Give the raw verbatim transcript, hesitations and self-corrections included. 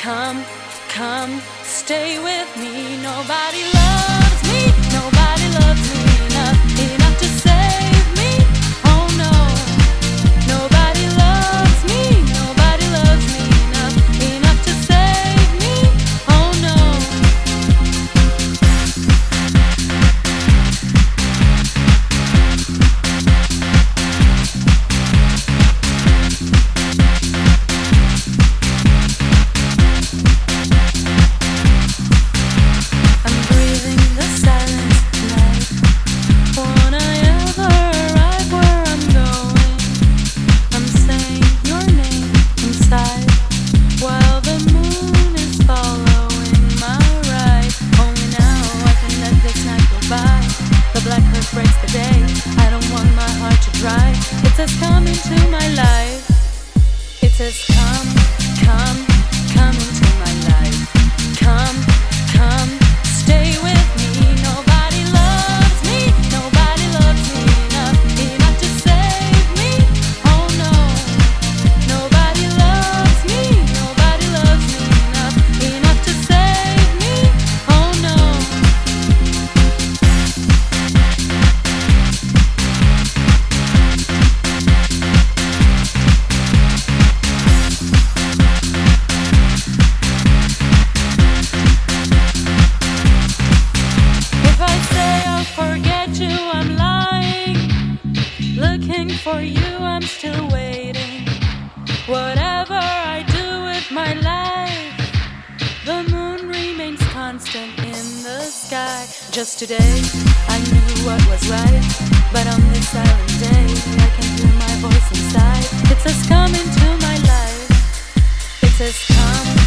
come, come, stay with me. Nobody loves me, nobody loves me enough, enough to save me. Oh no, nobody loves me, nobody loves me enough, enough to save me. Oh no. Breaks the day. I don't want my heart to dry. It says come into my life. It says come, come, come into my life. Come, come, stay with me. Nobody loves me, nobody loves me enough, enough to save me. Oh no, nobody loves me, nobody loves me enough, enough to save me. Oh no. Looking for you, I'm still waiting. Whatever I do with my life, the moon remains constant in the sky. Just today, I knew what was right, but on this silent day, I can hear my voice inside. It says come into my life. It says come.